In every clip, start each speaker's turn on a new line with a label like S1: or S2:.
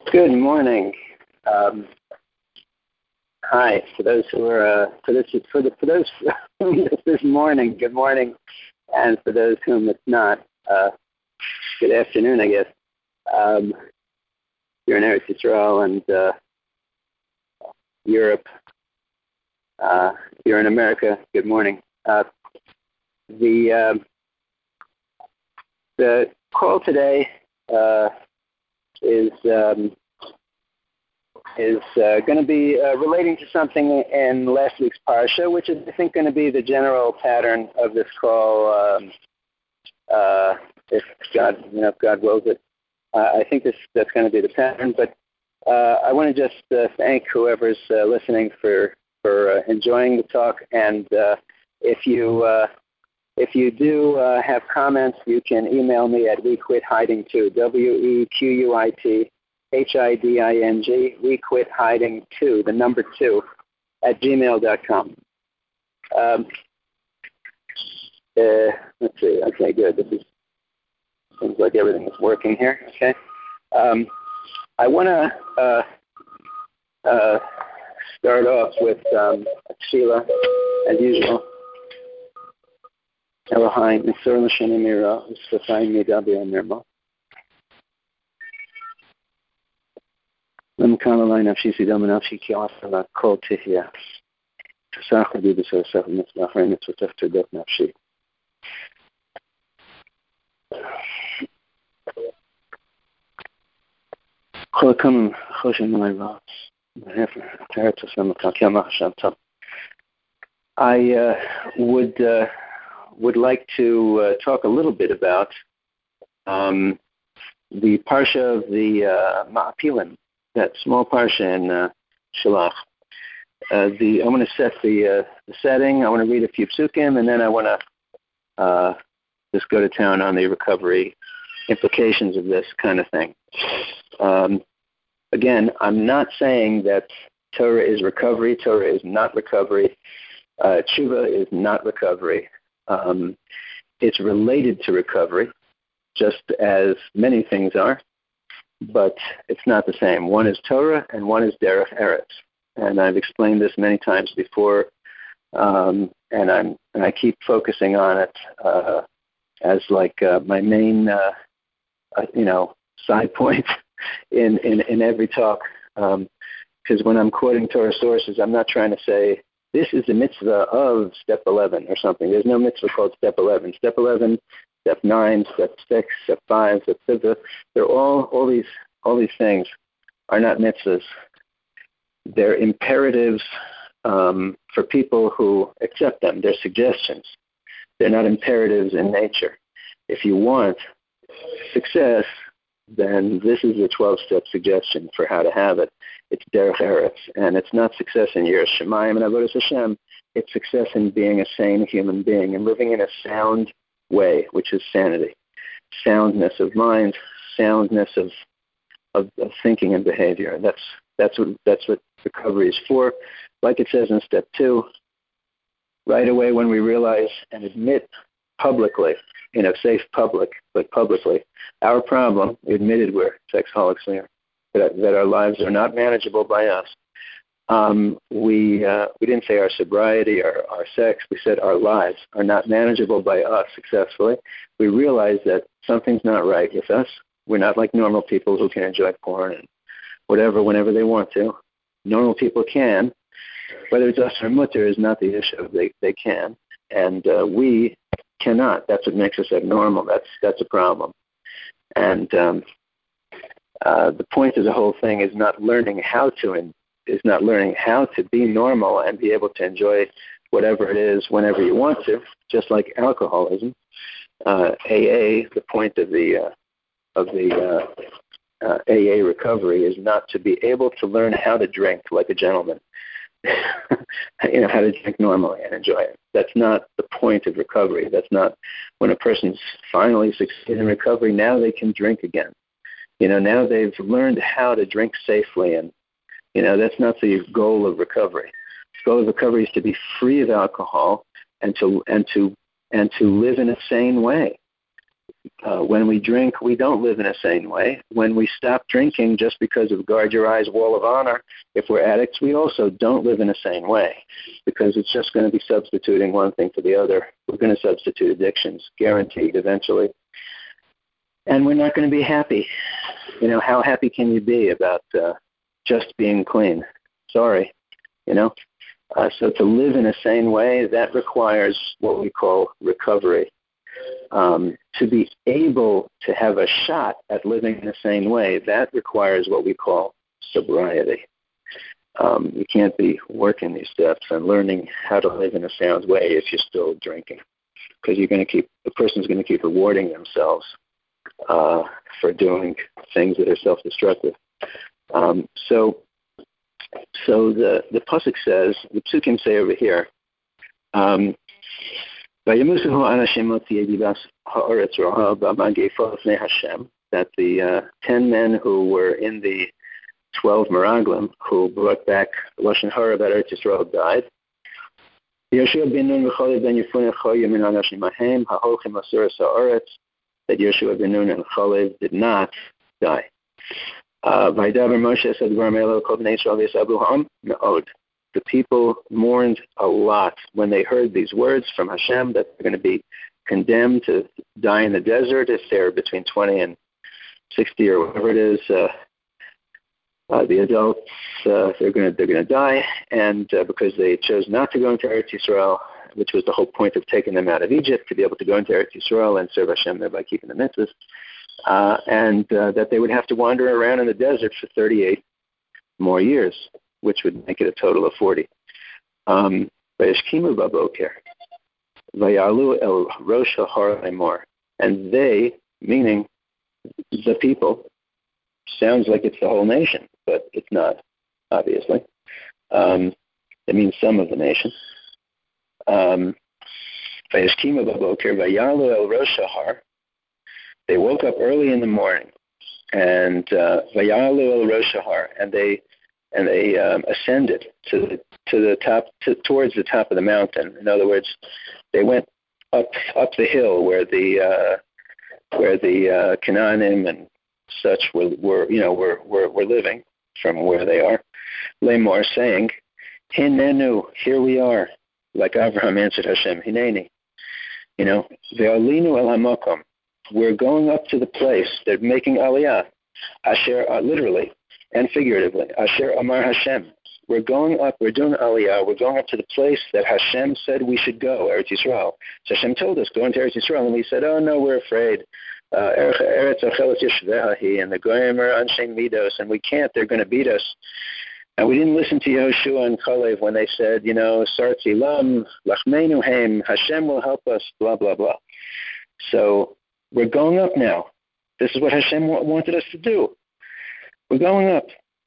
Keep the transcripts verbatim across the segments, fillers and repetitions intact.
S1: Good morning. Um, hi, for those who are uh, for this for the for those whom it's this morning. Good morning, and for those whom it's not, uh, good afternoon, I guess. Um, you're in Eretz Yisrael and uh, Europe. Uh, you're in America. Good morning. Uh, the um the call today uh, is. Um, is uh, going to be uh, relating to something in last week's parsha, which is, I think, going to be the general pattern of this call, um, uh, if God, you know, if God wills it. Uh, I think this that's going to be the pattern. But uh, I want to just uh, thank whoever's uh, listening for for uh, enjoying the talk. And uh, if you uh, if you do uh, have comments, you can email me at we quit hiding too. W E Q U I T. H I D I N G, we quit hiding two, the number two, at gmail dot com. Um, uh, let's see, okay, good. This is, seems like everything is working here, okay. Um, I want to uh, uh, start off with um, Sheila, as usual. Elohim, Nisur L'Shem Mira, Usfafayim Midabi Amirma. لم كان الله نفسي سيدا من نفسي كي عصر كل تهيا تساخر بي بسرساخ مثل آخرين تفتفتر دوت نفسي خل كم خوش من الراس تعرف تسمى كما حشمت. I uh, would uh, would like to uh, talk a little bit about um, the parsha of the uh, Ma'apilim, that small parsha in uh, Shalach. Uh, the I want to set the uh, the setting. I want to read a few psukim, and then I want to uh, just go to town on the recovery implications of this kind of thing. Um, again, I'm not saying that Torah is recovery. Torah is not recovery. Uh, Tshuva is not recovery. Um, it's related to recovery, just as many things are. But it's not the same. One is Torah and one is Derech Eretz. And I've explained this many times before, um, and I'm and I keep focusing on it uh, as like uh, my main, uh, uh, you know, side point in, in, in every talk. Because um, when I'm quoting Torah sources, I'm not trying to say, this is the mitzvah of step eleven or something. There's no mitzvah called step eleven. Step eleven, step nine, step six, step five, step seven. They're all all these all these things are not mitzvahs. They're imperatives um, for people who accept them. They're suggestions. They're not imperatives in nature. If you want success, then this is the twelve-step suggestion for how to have it. It's Derech Eretz, and it's not success in Yiras Shamayim and Avodas Hashem. It's success in being a sane human being and living in a sound way, which is sanity, soundness of mind, soundness of, of of thinking and behavior. That's that's what that's what recovery is for. Like it says in step two, right away when we realize and admit publicly, in a safe public, but publicly, our problem, we admitted we're sexaholics here, that, that our lives are not manageable by us. Um, we uh, we didn't say our sobriety or our sex. We said our lives are not manageable by us successfully. We realize that something's not right with us. We're not like normal people who can enjoy porn and whatever whenever they want to. Normal people can. Whether it's us or mutter is not the issue. They they can, and uh, we cannot. That's what makes us abnormal. That's that's a problem. And um, uh, the point of the whole thing is not learning how to in, is not learning how to be normal and be able to enjoy whatever it is whenever you want to. Just like alcoholism, uh, A A. The point of the uh, of the uh, uh, A A recovery is not to be able to learn how to drink like a gentleman. you know, how to drink normally and enjoy it. That's not the point of recovery. That's not when a person's finally succeeded in recovery, now they can drink again. You know, now they've learned how to drink safely, and, you know, that's not the goal of recovery. The goal of recovery is to be free of alcohol and to and to and to live in a sane way. Uh, when we drink, we don't live in a sane way. When we stop drinking just because of guard your eyes, wall of honor, if we're addicts, we also don't live in a sane way because it's just going to be substituting one thing for the other. We're going to substitute addictions, guaranteed, eventually. And we're not going to be happy. You know, how happy can you be about uh, just being clean? Sorry, you know. Uh, so to live in a sane way, that requires what we call recovery. Um, to be able to have a shot at living in a sane way, that requires what we call sobriety. Um, you can't be working these steps and learning how to live in a sound way if you're still drinking, because you're going to keep the person's going to keep rewarding themselves uh, for doing things that are self-destructive. Um, so, so the the pasuk says, the psukim say over here. Um, that the uh, ten men who were in the twelve Meraglim who brought back Lashon Hara about Eretz Yisrael died. Yeshua ben Nun v'Chalid ben Yefune Choyim min Anashim Ahem ha'holchim asuras ha'aretz, that Yeshua ben Nun and Chalid did not die. Vaydaber Moshe said, "V'Ramelo Kol Bnei Yisrael v'Yisabu Ha'am Me'od." The people mourned a lot when they heard these words from Hashem that they're going to be condemned to die in the desert if they're between twenty and sixty or whatever it is. Uh, uh, the adults, uh, they're going to they're going to die, and uh, because they chose not to go into Eretz Yisrael, which was the whole point of taking them out of Egypt, to be able to go into Eretz Yisrael and serve Hashem there by keeping the mitzvahs, uh, and uh, that they would have to wander around in the desert for thirty-eight more years, which would make it a total of forty. Um, Vayashkimu baboker, vayalu el rosh hahar lemor, and they, meaning the people, sounds like it's the whole nation, but it's not, obviously. Um, it means some of the nation. Um, Vayashkimu baboker, vayalu el rosh hahar. They woke up early in the morning, and vayalu el rosh hahar, and they and they um, ascended to the to the top to, towards the top of the mountain. In other words, they went up up the hill where the uh, where the uh, Canaanim and such were, were you know were, were were living from where they are. Lemor saying, "Hinenu, here we are," like Abraham answered Hashem, "Hineni." You know, ve'alinu el hamakom. We're going up to the place. They're making aliyah, asher uh, literally and figuratively. Asher Amar Hashem. We're going up, we're doing Aliyah, we're going up to the place that Hashem said we should go, Eretz Yisrael. So Hashem told us, go into Eretz Yisrael, and we said, oh no, we're afraid. Uh, Eretz Ochelet Yeshvehahi, and the Goyim are Anshe Midos, and we can't, they're going to beat us. And we didn't listen to Yehoshua and Kalev when they said, you know, Sartzi Lam, Lachmeinu Heim, Hashem will help us, blah, blah, blah. So we're going up now. This is what Hashem wanted us to do. We're going up.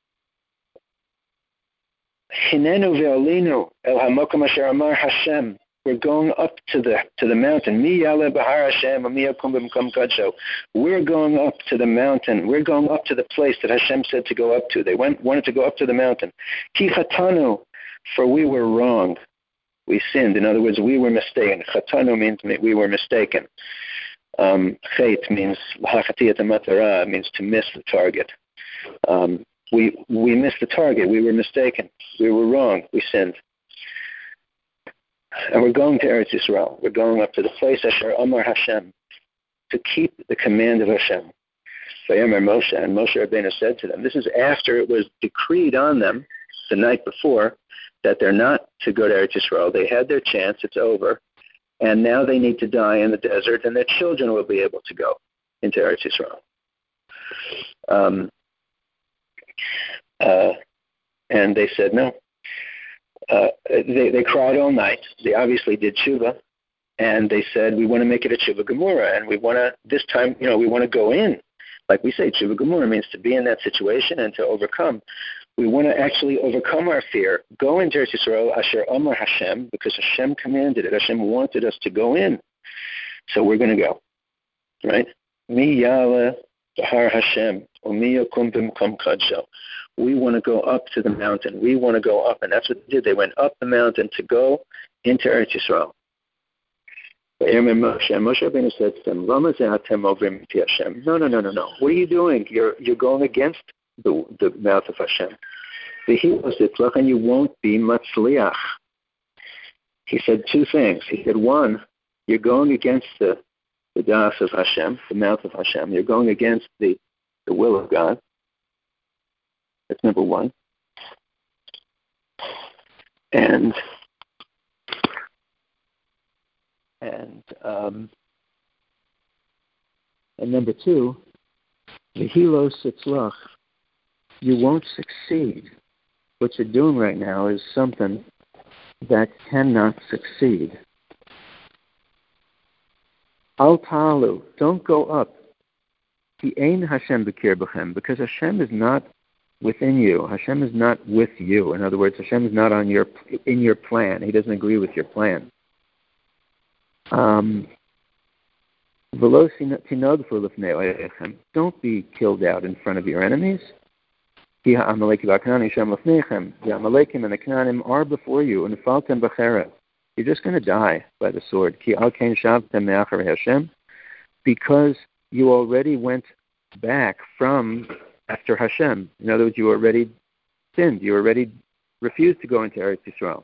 S1: Hinenu ve'olinu el hamokum asher amar Hashem. We're going up to the to the mountain. Mi yale bahar Hashem, mi yakum b'mkom kadsho. We're going up to the mountain. We're going up to the place that Hashem said to go up to. They went wanted to go up to the mountain. Ki chatanu, for we were wrong. We sinned. In other words, we were mistaken. Chatanu means we were mistaken. Um, Chait means lahachatiyat matara, means to miss the target. Um, we we missed the target. We were mistaken. We were wrong. We sinned. And we're going to Eretz Yisrael. We're going up to the place Asher Amar Hashem, to keep the command of Hashem. Vayomer Moshe, and Moshe Rabbeinu said to them, this is after it was decreed on them the night before that they're not to go to Eretz Yisrael. They had their chance. It's over. And now they need to die in the desert, and their children will be able to go into Eretz Yisrael. Um, Uh, and they said no. Uh, they, they cried all night. They obviously did tshuva, and they said, we want to make it a tshuva gemura, and we want to, this time, you know, we want to go in. Like we say, tshuva gemura means to be in that situation and to overcome. We want to actually overcome our fear, go into Eretz Yisrael, Asher Amar Hashem, because Hashem commanded it. Hashem wanted us to go in. So we're going to go, right? Mi yale Bahar Hashem, we want to go up to the mountain. We want to go up, and that's what they did. They went up the mountain to go into Eretz Yisrael. Moshe, Moshe Rabbeinu said to them, Lama ze'atem ovrim iti Hashem. No, no, no, no, no. What are you doing? You're you're going against the the mouth of Hashem. And you won't be matzliach. He said two things. He said, one, you're going against the the das of Hashem, the mouth of Hashem. You're going against the, the will of God. That's number one. And and um, and number two, v'hilo sitzlach, you won't succeed. What you're doing right now is something that cannot succeed. Al ta'alu, don't go up. Ki ein Hashem b'kir b'chem, because Hashem is not within you. Hashem is not with you. In other words, Hashem is not on your in your plan. He doesn't agree with your plan. Um, don't be killed out in front of your enemies. The Amalekim and the Canaanim are before you, and you're just going to die by the sword. Because you already went back from after Hashem. In other words, you already sinned. You already refused to go into Eretz Yisrael.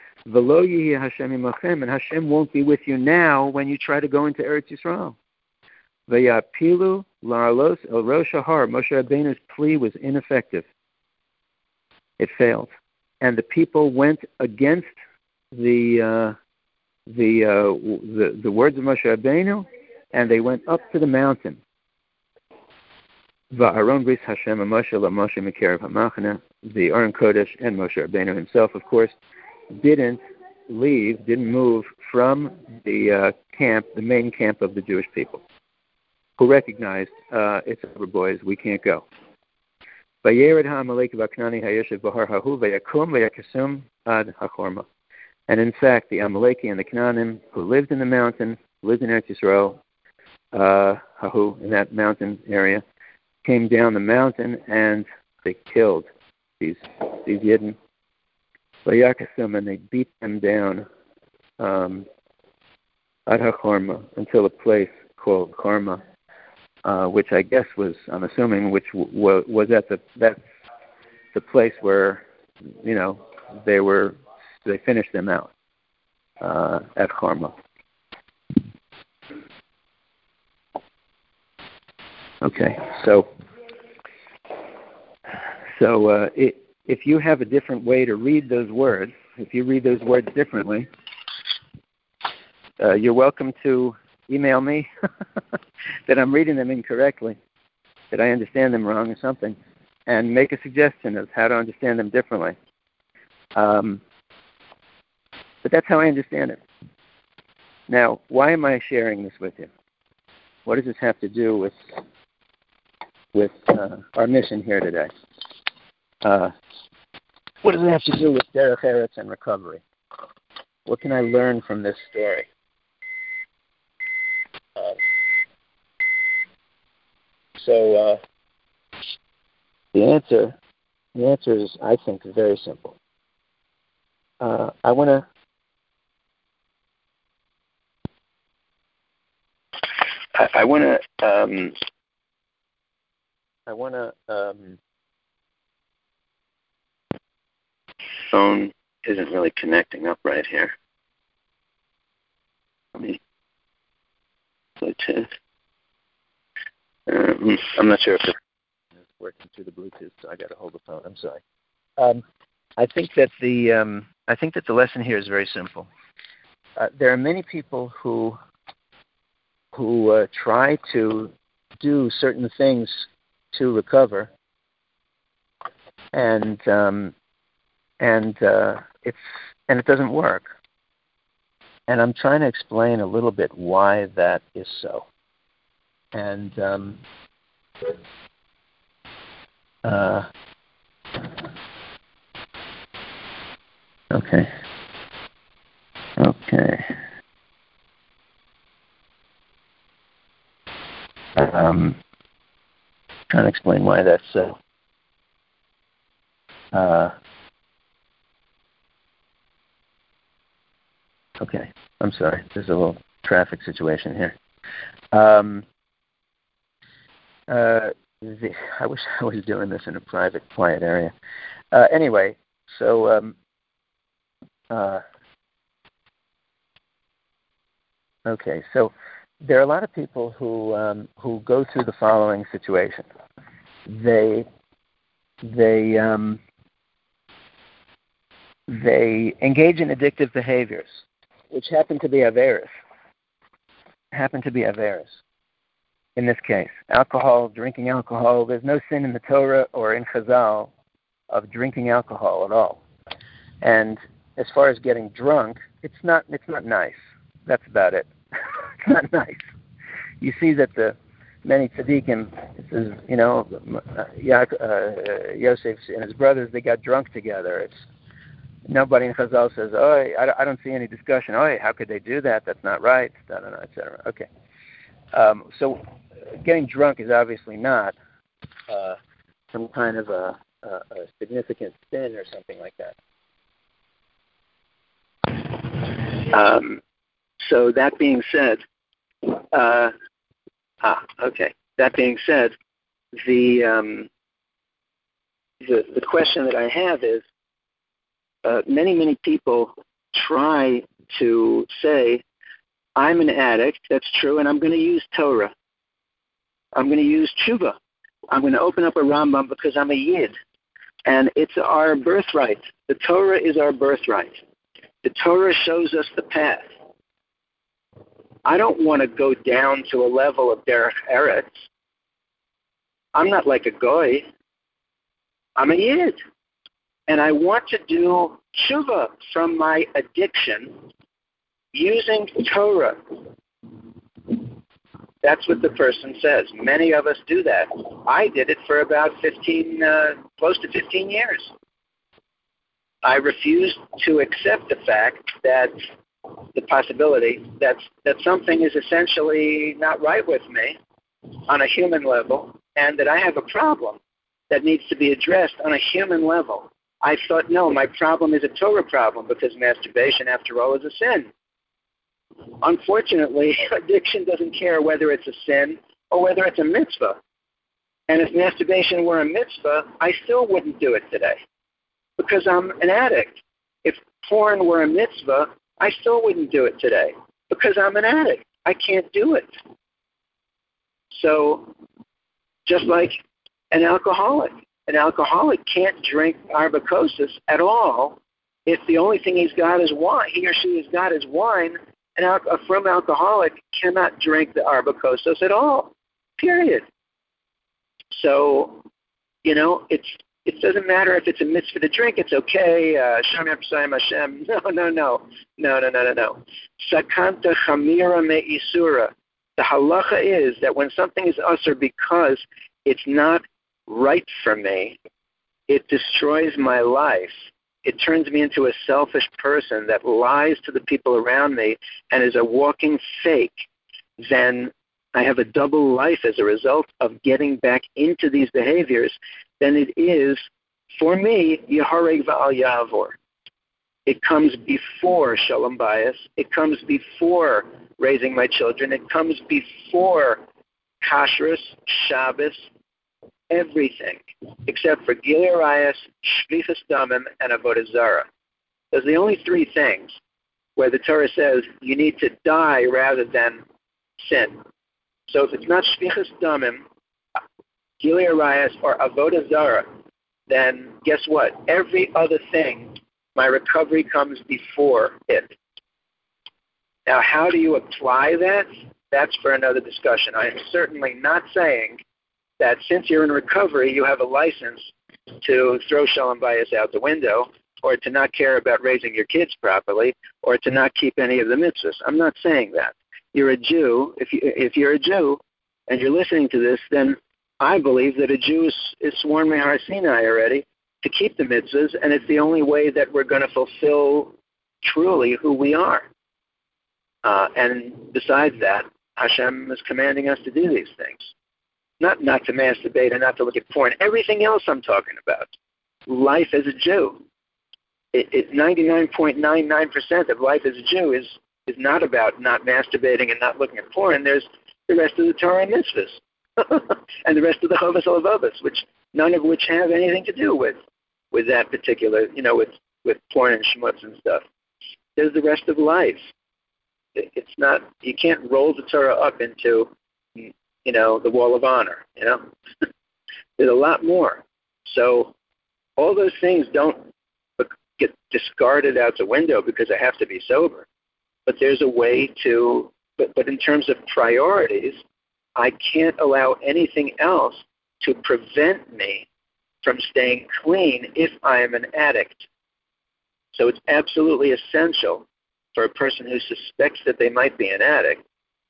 S1: And Hashem won't be with you now when you try to go into Eretz Yisrael. Vayapilu la'alos el rosh hahar. Moshe Rabbeinu's plea was ineffective. It failed, and the people went against the uh, the, uh, the the words of Moshe Rabbeinu, and they went up to the mountain. Va'aron bris Hashem and Moshe la Moshe mikerev hamachana. The Aron Kodesh and Moshe Rabbeinu himself, of course, didn't leave, didn't move from the uh, camp, the main camp of the Jewish people, who recognized, uh, it's over, boys, we can't go. And in fact, the Amaleki and the Canaanim, who lived in the mountain, lived in Eretz Yisrael, uh, Hahu, in that mountain area, came down the mountain and they killed these these Yidden. And they beat them down um, at HaChorma until a place called Karma, uh, which I guess was, I'm assuming, which w- was at the that's the place where, you know, they were they finished them out uh, at Karma. Okay, so so uh, it. If you have a different way to read those words, if you read those words differently, uh, you're welcome to email me that I'm reading them incorrectly, that I understand them wrong or something, and make a suggestion of how to understand them differently. Um, but that's how I understand it. Now, why am I sharing this with you? What does this have to do with with uh, our mission here today? Uh, what does it have to do with Derech Eretz and recovery? What can I learn from this story? Uh, so uh, the answer, the answer is, I think, very simple. Uh, I want to. I, I want to. Um, I want to. Um, phone isn't really connecting up right here. Let me Bluetooth. Um, I'm not sure if it's working through the Bluetooth, so I got to hold the phone. I'm sorry. Um, I think that the um, I think that the lesson here is very simple. Uh, there are many people who who uh, try to do certain things to recover, and um, and uh, it's and it doesn't work. And I'm trying to explain a little bit why that is so. And um, uh, okay, okay. Um, trying to explain why that's so. Uh, okay, I'm sorry. There's a little
S2: traffic situation here. Um, uh, the, I wish I was doing this in a private, quiet area. Uh, anyway, so um, uh, okay, so there are a lot of people who um, who go through the following situation. They they um, they engage in addictive behaviors, which happen to be averis. Happen to be averis. In this case, alcohol, drinking alcohol. There's no sin in the Torah or in Chazal of drinking alcohol at all. And as far as getting drunk, it's not it's not nice. That's about it. It's not nice. You see that the many tzaddikim, it says, you know, uh, Yosef and his brothers, they got drunk together. It's nobody in Chazal says, oh, I, I don't see any discussion. Oh, how could they do that? That's not right, et cetera. Okay. Um, so getting drunk is obviously not uh, some kind of a, a, a significant sin or something like that.
S1: Um, so that being said, uh, ah, okay. That being said, the um, the the question that I have is, uh, many many people try to say, I'm an addict. That's true, and I'm going to use Torah. I'm going to use tshuva. I'm going to open up a Rambam because I'm a yid, and it's our birthright. The Torah is our birthright. The Torah shows us the path. I don't want to go down to a level of derech eretz. I'm not like a goy. I'm a yid. And I want to do tshuva from my addiction using Torah. That's what the person says. Many of us do that. I did it for about fifteen, uh, close to fifteen years. I refused to accept the fact that the possibility that that something is essentially not right with me on a human level, and that I have a problem that needs to be addressed on a human level. I thought, no, my problem is a Torah problem because masturbation, after all, is a sin. Unfortunately, addiction doesn't care whether it's a sin or whether it's a mitzvah. And if masturbation were a mitzvah, I still wouldn't do it today because I'm an addict. If porn were a mitzvah, I still wouldn't do it today because I'm an addict. I can't do it. So just like an alcoholic, an alcoholic can't drink arba kosas at all if the only thing he's got is wine. He or she has got is wine. An al- a from alcoholic cannot drink the arba kosas at all, period. So, you know, it's it doesn't matter if it's a mitzvah to drink. It's okay. Hashem Yisrael Hashem. No, no, no, no, no, no, no, no. Sakanta chamira me'isura. The halacha is that when something is usher because it's not right for me, it destroys my life. It turns me into a selfish person that lies to the people around me and is a walking fake. Then I have a double life as a result of getting back into these behaviors than it is, for me, Yehareg Va'al Ya'avor. It comes before Shalom Bayis. It comes before raising my children. It comes before Kashrus, Shabbos, everything, except for Gilui Arayos, Shvichas Damim, and Avodah Zarah. Those are the only three things where the Torah says you need to die rather than sin. So if it's not Shvichas Damim, Gilui Arayos, or Avodah Zarah, then guess what? Every other thing, my recovery comes before it. Now, how do you apply that? That's for another discussion. I am certainly not saying that since you're in recovery, you have a license to throw Shalom Bayis out the window, or to not care about raising your kids properly, or to not keep any of the mitzvahs. I'm not saying that. You're a Jew. If, you, if you're a Jew and you're listening to this, then I believe that a Jew is, is sworn Mehar Sinai already to keep the mitzvahs, and it's the only way that we're going to fulfill truly who we are. Uh, and besides that, Hashem is commanding us to do these things. Not not to masturbate and not to look at porn. Everything else I'm talking about. Life as a Jew. It, it ninety-nine point nine nine percent of life as a Jew is
S2: is not about not masturbating and not looking at porn. There's the rest of the Torah and mitzvahs and the rest of the Chovos Halevavos, which none of which have anything to do with with that particular, you know, with with porn and schmutz and stuff. There's the rest of life. It's not, you can't roll the Torah up into, you know, the wall of honor, you know. There's a lot more. So all those things don't get discarded out the window because I have to be sober. But there's a way to, but, but in terms of priorities, I can't allow anything else to prevent me from staying clean if I am an addict. So it's absolutely essential for a person who suspects that they might be an addict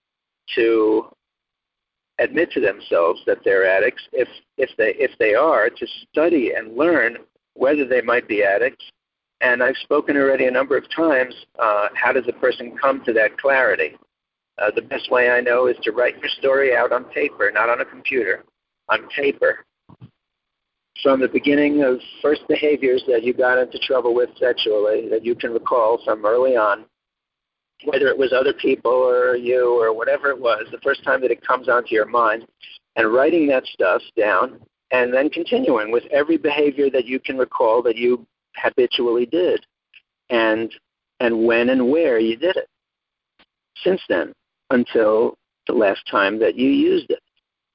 S2: to admit to themselves that they're addicts, if if they if they are, to study and learn whether they might be addicts. And I've spoken already a number of times, uh, how does a person come to that clarity? Uh, the best way I know is to write your story out on paper, not on a computer, on paper. From the beginning of first behaviors that you got into trouble with sexually, that you can recall from early on, whether it was other people or you or whatever it was, the first time that it comes onto your mind, and writing that stuff down, and then continuing with every behavior that you can recall that you habitually did, and and when and where you did it since then until the last time that you used it.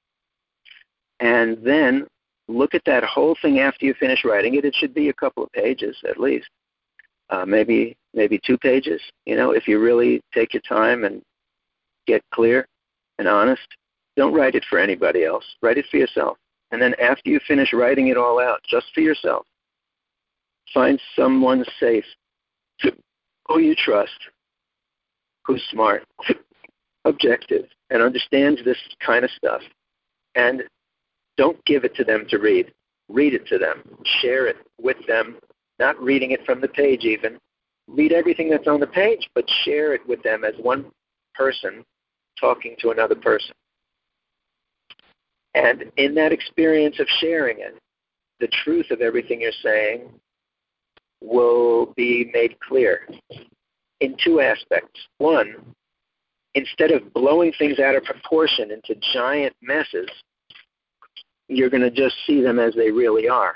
S2: And then look at that whole thing after you finish writing it. It should be a couple of pages at least, uh, maybe maybe two pages. You know, if you really take your time and get clear and honest, don't write it for anybody else. Write it for yourself. And then after you finish writing it all out, just for yourself, find someone safe who you trust, who's smart, objective, and understands this kind of stuff. And don't give it to them to read. Read it to them. Share it with them, not reading it from the page even. Read everything that's on the page, but share it with them as one person talking to another person. And in that experience of sharing it, the truth of everything you're saying will be made clear in two aspects. One, instead of blowing things out of proportion into giant messes, you're going to just see them as they really are.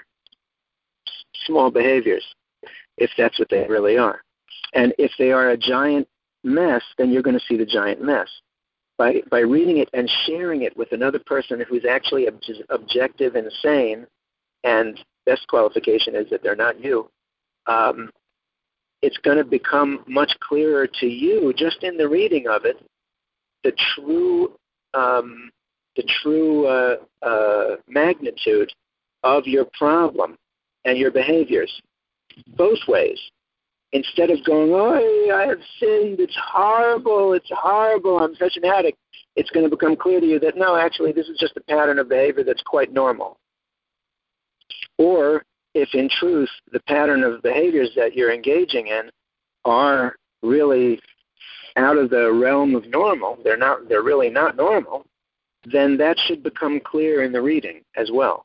S2: Small behaviors, if that's what they really are. And if they are a giant mess, then you're going to see the giant mess. By by reading it and sharing it with another person who's actually ob- objective and sane, and best qualification is that they're not you, um, it's going to become much clearer to you, just in the reading of it, the true um, the true uh, uh, magnitude of your problem and your behaviors, both ways. Instead of going, oh, I have sinned, it's horrible, it's horrible, I'm such an addict, it's going to become clear to you that, no, actually, this is just a pattern of behavior that's quite normal. Or, if in truth, the pattern of behaviors that you're engaging in are really out of the realm of normal, they're not, they're really not normal, then that should become clear in the reading as well.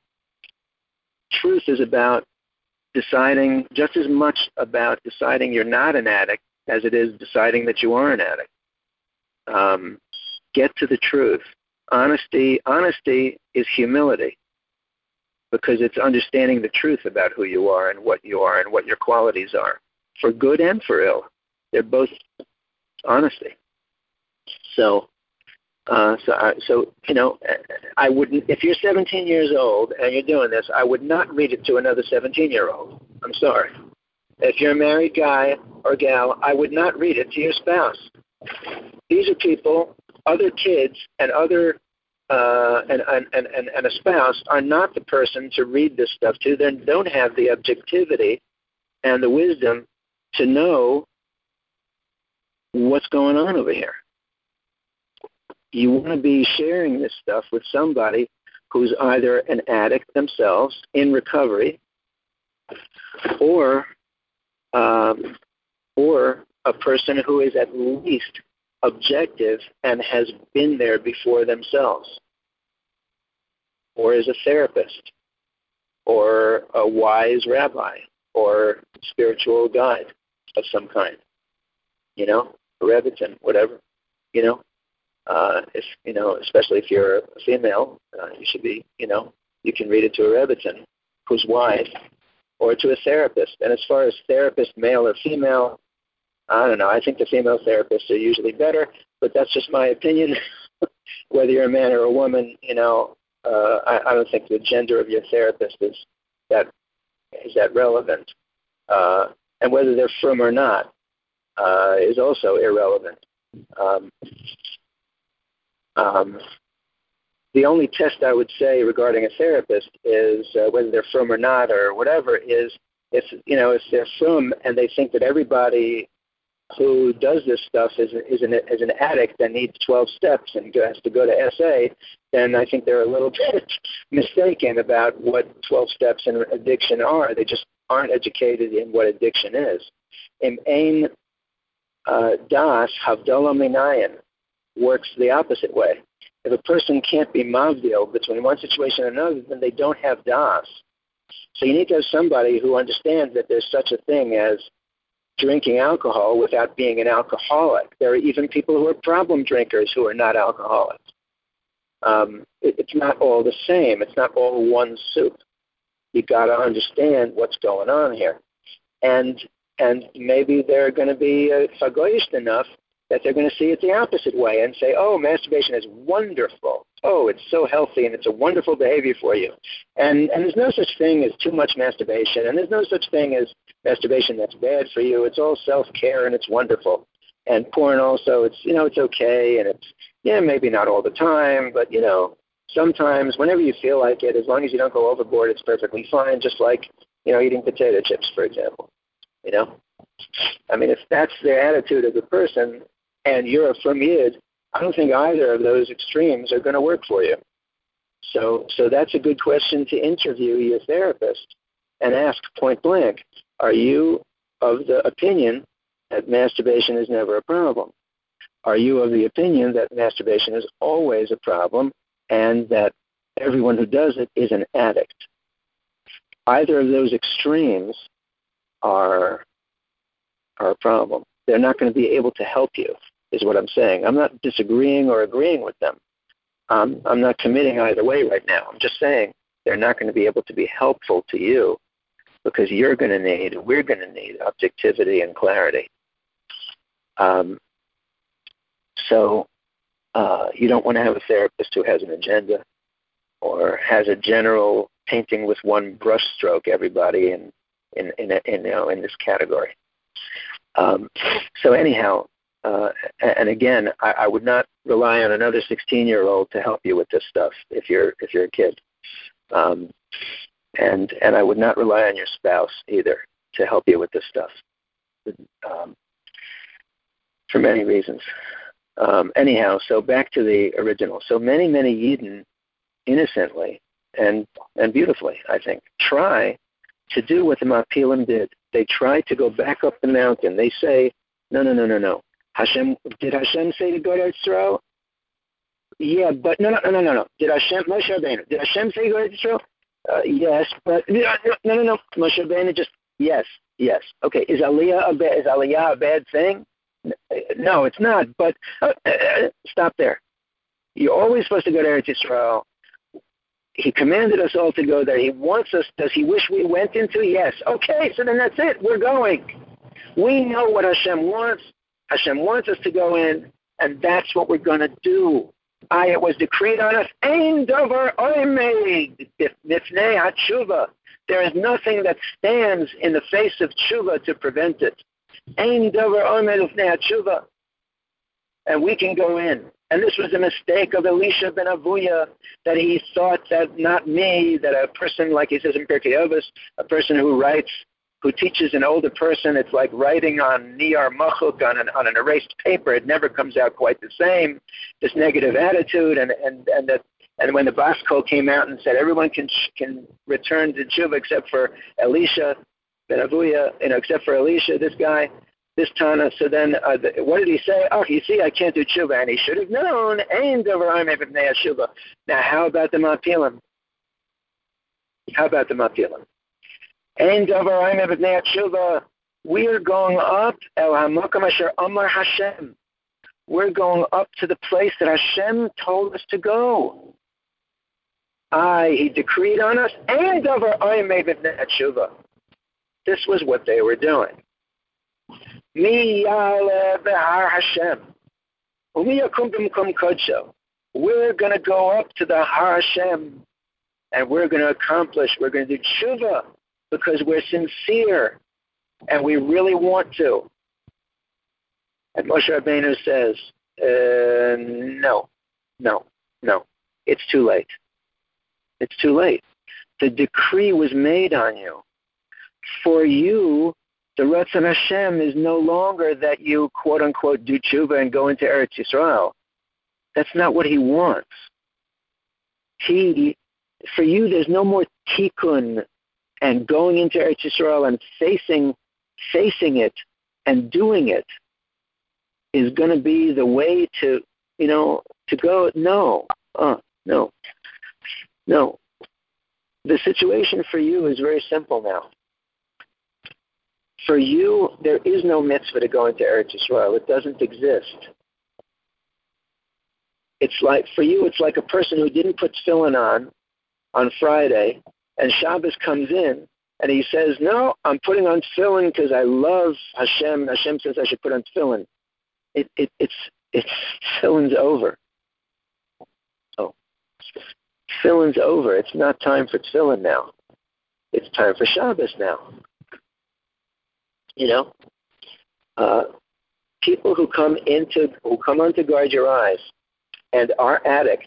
S2: Truth is about deciding, just as much about deciding you're not an addict as it is deciding that you are an addict. Um, get to the truth. Honesty, honesty is humility, because it's understanding the truth about who you are and what you are and what your qualities are, for good and for ill. They're both honesty. So, uh, so, I, so you know, I wouldn't. If you're seventeen years old and you're doing this, I would not read it to another seventeen-year-old. I'm sorry. If you're a married guy or gal, I would not read it to your spouse. These are people, other kids, and other uh, and, and, and, and a spouse are not the person to read this stuff to. They don't have the objectivity and the wisdom to know what's going on over here. You want to be sharing this stuff with somebody who's either an addict themselves in recovery, or um, or a person who is at least objective and has been there before themselves, or is a therapist, or a wise rabbi, or spiritual guide of some kind. You know, a rebbitzin, whatever, you know. Uh, if you know, especially if you're a female, uh, you should be, you know, you can read it to a rebbitzin who's wise, or to a therapist. And as far as therapist, male or female, I don't know. I think the female therapists are usually better, but that's just my opinion. Whether you're a man or a woman, you know, uh, I, I don't think the gender of your therapist is that is that relevant. Uh, and whether they're frum or not uh, is also irrelevant. Um, um, the only test I would say regarding a therapist is uh, whether they're frum or not or whatever is if, you know, if they're frum and they think that everybody who does this stuff is, is, an, is an addict that needs twelve steps and has to go to S A, then I think they're a little bit mistaken about what twelve steps in addiction are. They just aren't educated in what addiction is. In Ein uh, Das, Havdalah Minayin, works the opposite way. If a person can't be mavdil between one situation and another, then they don't have das. So you need to have somebody who understands that there's such a thing as drinking alcohol without being an alcoholic. There are even people who are problem drinkers who are not alcoholics. Um, it, it's not all the same. It's not all one soup. You got to understand what's going on here, and and maybe they're going to be uh, fagoyist enough that they're going to see it the opposite way and say, oh, masturbation is wonderful. Oh, it's so healthy and it's a wonderful behavior for you. And and there's no such thing as too much masturbation, and there's no such thing as masturbation that's bad for you. It's all self-care and it's wonderful. And porn also, it's, you know, it's okay, and it's, yeah, maybe not all the time, but, you know, sometimes whenever you feel like it, as long as you don't go overboard, it's perfectly fine, just like, you know, eating potato chips, for example, you know. I mean, if that's their attitude as a person and you're a frum yid, I don't think either of those extremes are going to work for you. So so that's a good question to interview your therapist and ask point blank, are you of the opinion that masturbation is never a problem? Are you of the opinion that masturbation is always a problem and that everyone who does it is an addict? Either of those extremes are, are a problem. They're not going to be able to help you, is what I'm saying. I'm not disagreeing or agreeing with them. Um, I'm not committing either way right now. I'm just saying they're not going to be able to be helpful to you because you're going to need, we're going to need objectivity and clarity. Um, so uh, you don't want to have a therapist who has an agenda or has a general painting with one brush stroke everybody in in in, in, you know, in this category. Um, so anyhow, uh, and again, I, I would not rely on another sixteen-year-old to help you with this stuff if you're if you're a kid, um, and and I would not rely on your spouse either to help you with this stuff, um, for many reasons. Um, anyhow, so back to the original. So many many Yidden innocently and and beautifully, I think, try to do what the Mapilim did. They try to go back up the mountain. They say, no, no, no, no, no. Hashem, did Hashem say to go to Israel? Yeah, but no, no, no, no, no. Did Hashem, Moshe Rabbeinu, did Hashem say go to Israel? Uh, yes, but no, no, no, no. Moshe Rabbeinu just, yes, yes. Okay, is Aliyah a bad, is Aliyah a bad thing? No, it's not, but uh, uh, stop there. You're always supposed to go to Eretz Israel. He commanded us all to go there. He wants us. Does he wish we went into? Yes. Okay, so then that's it. We're going. We know what Hashem wants. Hashem wants us to go in, and that's what we're going to do. I, it was decreed on us. Ein davar oimed bifnei hatshuva. There is nothing that stands in the face of tshuva to prevent it. Ein davar oimed bifnei hatshuva. And we can go in. And this was a mistake of Elisha ben Avuya, that he thought that not me, that a person, like he says in Pirkei Avos, a person who writes, who teaches an older person, it's like writing on niyar machuk, on an, on an erased paper. It never comes out quite the same, this negative attitude. And, and, and, that, and when the Bas Kol came out and said everyone can can return to tshuva except for Elisha ben Avuya, you know, except for Elisha, this guy, this Tana, so then uh, the, what did he say? Oh, you see, I can't do tshuva, and he should have known. Ein davar oimed b'fnei tshuva. Now, how about the Mapilim? How about the Mapilim? Ein davar oimed b'fnei tshuva. We are going up, El Hamakom Asher Amar Hashem. We're going up to the place that Hashem told us to go. I, He decreed on us, and Davar Ayim B'nei Tshuva. This was what they were doing. Mi Ya'aleh B'Har Hashem. U'mi Yakum B'Mkom Kodsho. We're going to go up to the Har Hashem, and we're going to accomplish, we're going to do tshuva, because we're sincere, and we really want to. And Moshe Rabbeinu says, uh, no, no, no, it's too late. It's too late. The decree was made on you. For you, the Ratzon Hashem is no longer that you, quote-unquote, do tshuva and go into Eretz Yisrael. That's not what He wants. He, for you, there's no more tikkun and going into Eretz Yisrael and facing, facing it and doing it is going to be the way to, you know, to go. No, uh, no, no. The situation for you is very simple now. For you, there is no mitzvah to go into Eretz Yisrael. It doesn't exist. It's like, for you, it's like a person who didn't put tefillin on on Friday, and Shabbos comes in, and he says, no, I'm putting on tefillin because I love Hashem. Hashem says I should put on tefillin. It, it, it's, it's, tefillin's over. Oh, tefillin's over. It's not time for tefillin now. It's time for Shabbos now. You know, uh, people who come into, who come on to Guard Your Eyes and are addicts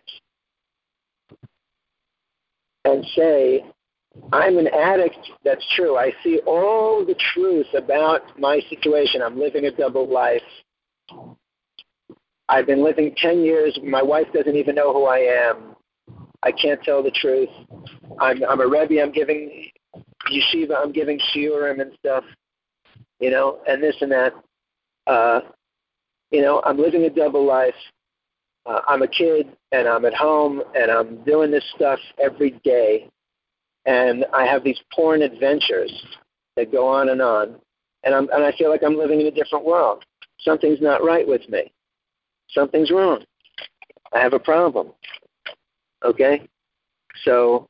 S2: and say, I'm an addict, that's true. I see all the truth about my situation. I'm living a double life. I've been living ten years. My wife doesn't even know who I am. I can't tell the truth. I'm, I'm a Rebbe. I'm giving yeshiva. I'm giving shiurim and stuff, you know, and this and that. Uh, you know, I'm living a double life. Uh, I'm a kid, and I'm at home, and I'm doing this stuff every day. And I have these porn adventures that go on and on. And, I'm, and I feel like I'm living in a different world. Something's not right with me. Something's wrong. I have a problem. Okay? So,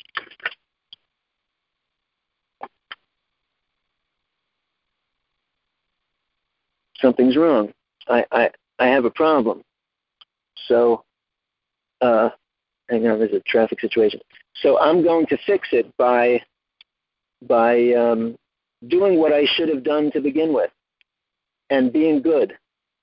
S2: something's wrong. I, I, I have a problem. So, uh, hang on, there's a traffic situation. So I'm going to fix it by by um, doing what I should have done to begin with, and being good,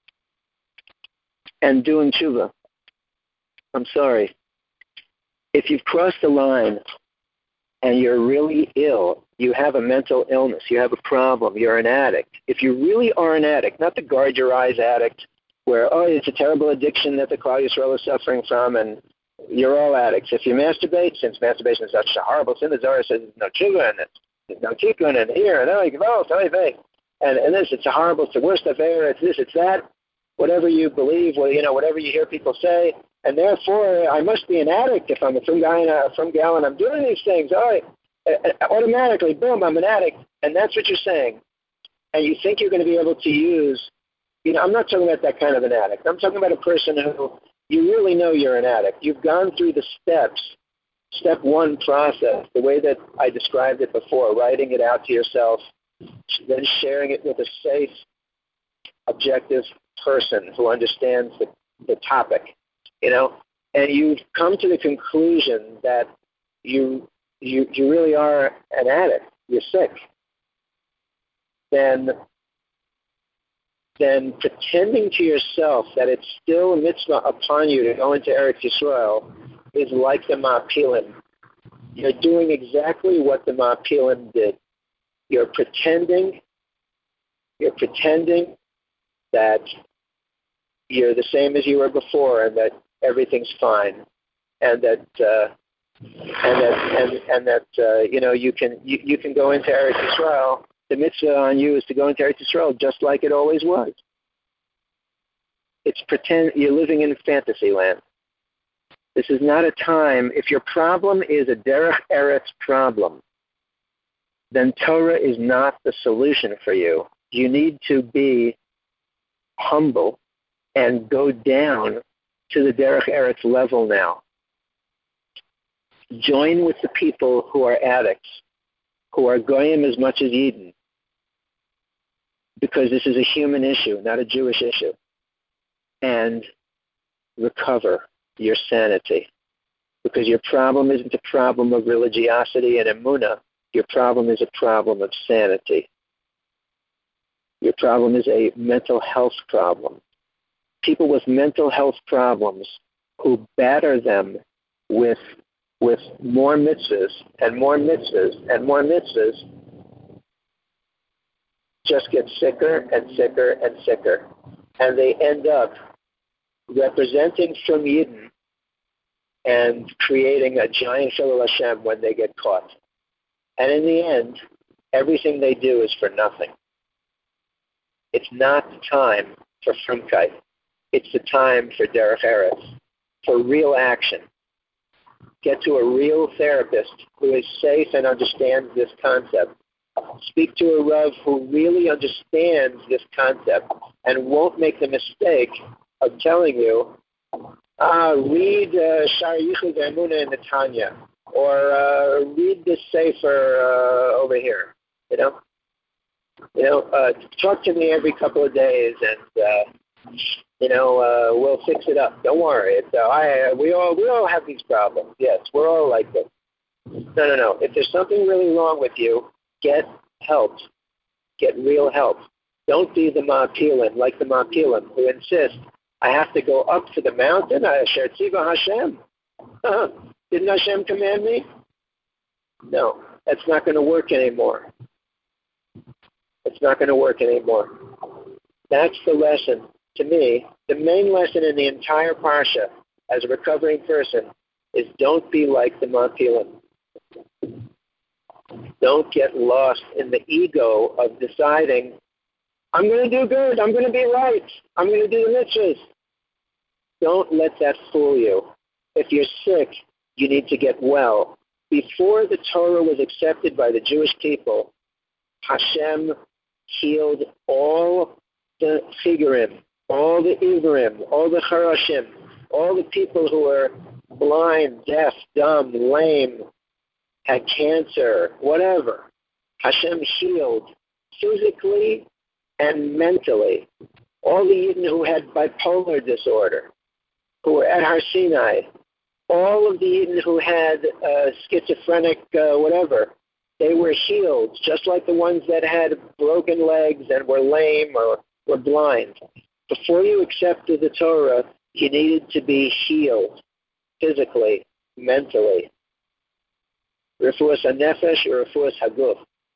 S2: and doing tshuva. I'm sorry. If you've crossed the line and you're really ill, you have a mental illness, you have a problem, you're an addict. If you really are an addict, not the Guard Your Eyes addict, where, oh, it's a terrible addiction that the Klal Yisrael is suffering from, and you're all addicts. If you masturbate, since masturbation is such a horrible sin, the Zohar says there's no tshuva and there's no tikkun and here and oh, you oh, and and this, it's a horrible, it's the worst affair, it's this, it's that, whatever you believe, well, you know, whatever you hear people say, and therefore I must be an addict if I'm a from guy and a from gal and I'm doing these things. Oh, automatically, boom, I'm an addict, and that's what you're saying. And you think you're going to be able to use, you know, I'm not talking about that kind of an addict. I'm talking about a person who you really know you're an addict. You've gone through the steps, step one process, the way that I described it before, writing it out to yourself, then sharing it with a safe, objective person who understands the, the topic, you know, and you've come to the conclusion that you, you, you really are an addict, you're sick, then then pretending to yourself that it's still a mitzvah upon you to go into Eretz Yisrael is like the Ma'apilim. You're doing exactly what the Ma'apilim did. You're pretending, you're pretending that you're the same as you were before and that everything's fine, and that uh, and that and and that uh, you know you can you, you can go into Eretz Yisrael. The mitzvah on you is to go into Eretz Yisrael just like it always was. It's pretend you're living in fantasy land. This is not a time. If your problem is a derech eretz problem, then Torah is not the solution for you. You need to be humble and go down to the Derech Eretz level now. Join with the people who are addicts, who are goyim as much as Yidden, because this is a human issue, not a Jewish issue, and recover your sanity. Because your problem isn't a problem of religiosity and emunah. Your problem is a problem of sanity. Your problem is a mental health problem. People with mental health problems who batter them with, with more mitzvahs and more mitzvahs and more mitzvahs just get sicker and sicker and sicker. And they end up representing from Yidden and creating a giant Chilul Hashem when they get caught. And in the end, everything they do is for nothing. It's not the time for Frumkeit. It's the time for Derech Eretz, for real action. Get to a real therapist who is safe and understands this concept. Speak to a Rav who really understands this concept and won't make the mistake of telling you, ah, read uh, Shar Yichud Emunah in the Tanya, or uh, read this Sefer uh, over here. You know, you know, uh, talk to me every couple of days, and uh, you know, uh, we'll fix it up. Don't worry. It's, uh, I, we all we all have these problems. Yes, we're all like this. No, no, no. If there's something really wrong with you, get help. Get real help. Don't be the Ma'apilim, like the Ma'apilim, who insist, I have to go up to the mountain. Asher Tziva Hashem. Didn't Hashem command me? No, that's not going to work anymore. It's not going to work anymore. That's the lesson. To me, the main lesson in the entire Parsha, as a recovering person, is don't be like the Ma'apilim. Don't get lost in the ego of deciding, I'm going to do good, I'm going to be right, I'm going to do the mitzvahs. Don't let that fool you. If you're sick, you need to get well. Before the Torah was accepted by the Jewish people, Hashem healed all the Figurim, all the Ivrim, all the Charashim, all the people who were blind, deaf, dumb, lame, had cancer, whatever. Hashem healed physically and mentally. All the Yidden who had bipolar disorder, who were at Har Sinai, all of the Yidden who had uh, schizophrenic uh, whatever, they were healed, just like the ones that had broken legs and were lame or were blind. Before you accepted the Torah, you needed to be healed physically, mentally. Refuas HaNefesh or Refuas HaGuf.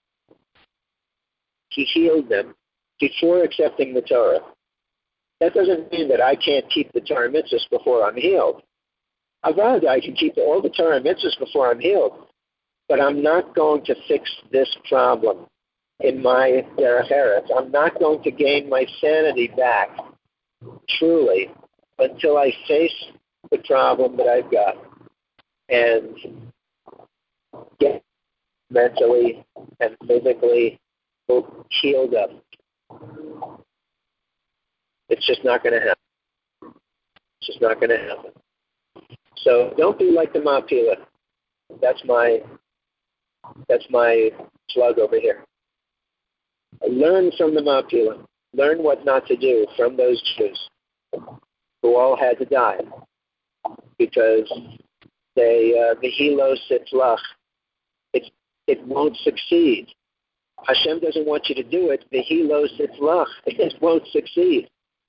S2: He healed them before accepting the Torah. That doesn't mean that I can't keep the Torah mitzvahs before I'm healed. Avad, I can keep all the Torah mitzvahs before I'm healed, but I'm not going to fix this problem in my Derech Eretz. I'm not going to gain my sanity back, truly, until I face the problem that I've got and get mentally and physically healed up. It's just not going to happen. It's just not going to happen. So don't be like the Ma'apilim. That's my that's my plug over here. Learn from the Ma'apilim. Learn what not to do from those Jews who all had to die because they uh, Vihilo Sitzlach. It it won't succeed. Hashem doesn't want you to do it. Vihilo Sitzlach. It won't succeed.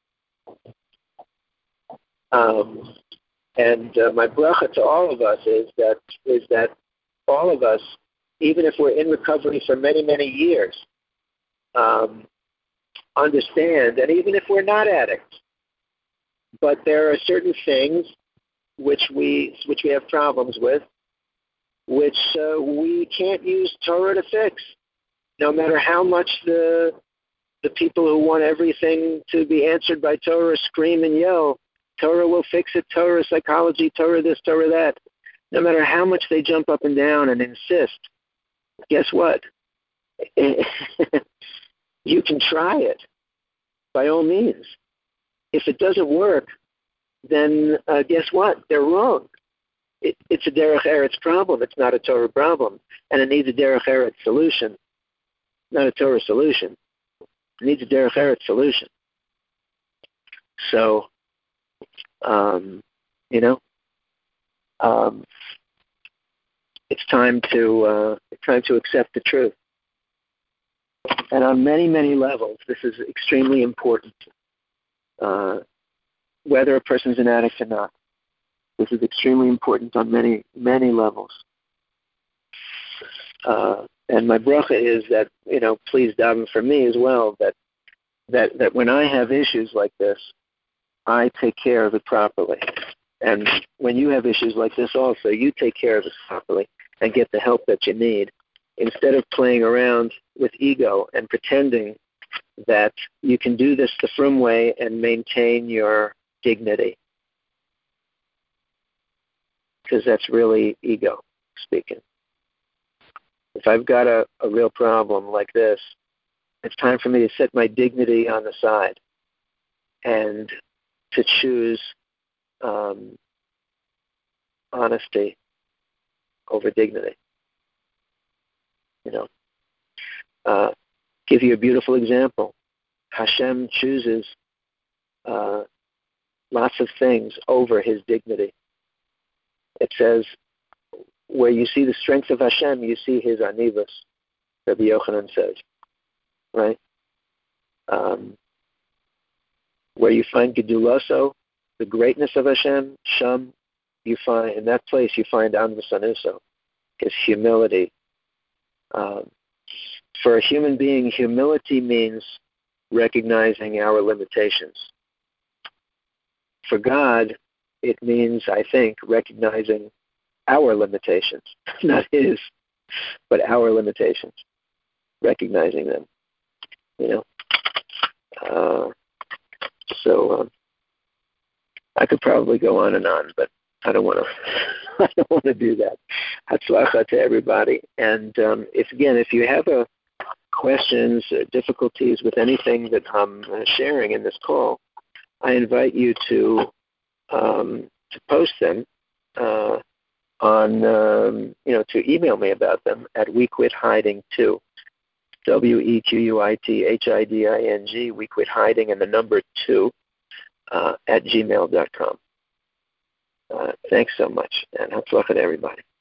S2: Um, and uh, my bracha to all of us is that is that all of us, even if we're in recovery for many, many years, um, understand, and even if we're not addicts, but there are certain things which we which we have problems with, which uh, we can't use Torah to fix, no matter how much the the people who want everything to be answered by Torah scream and yell. Torah will fix it, Torah psychology, Torah this, Torah that. No matter how much they jump up and down and insist, guess what?
S1: you can try it, by all means. If it doesn't work, then uh, guess what? They're wrong. It, it's a derech eretz problem. It's not a Torah problem. And it needs a derech eretz solution, not a Torah solution. It needs a derech eretz solution. So, um, you know, um, it's time to uh, it's time to accept the truth. And on many, many levels, this is extremely important. Uh, whether a person's an addict or not, this is extremely important on many, many levels. Uh, and my bracha is that, you know, please daven for me as well, that, that, that when I have issues like this, I take care of it properly. And when you have issues like this also, you take care of it properly and get the help that you need, instead of playing around with ego and pretending that you can do this the frum way and maintain your dignity. Because that's really ego speaking. If I've got a, a real problem like this, it's time for me to set my dignity on the side and to choose um, honesty over dignity. You know, uh, give you a beautiful example. Hashem chooses uh, lots of things over his dignity. It says, where you see the strength of Hashem, you see his anivus, Rabbi Yochanan says, right? Um, where you find Gedulaso, the greatness of Hashem, Sham, you find, in that place you find Anvus Anuso, his humility. Um, for a human being, humility means recognizing our limitations. For God, it means, I think, recognizing our limitations, not his, but our limitations, recognizing them, you know. Uh, so um, I could probably go on and on, but I don't want to. I don't want to do that. Hatzlacha to everybody. And um, if again, if you have a questions, or difficulties with anything that I'm sharing in this call, I invite you to um, to post them uh, on, um, you know, to email me about them at We Quit Hiding two, W E Q U I T H I D I N G, We Quit Hiding, and the number two uh, at gmail dot com. Uh, thanks so much, and hatzlacha to everybody.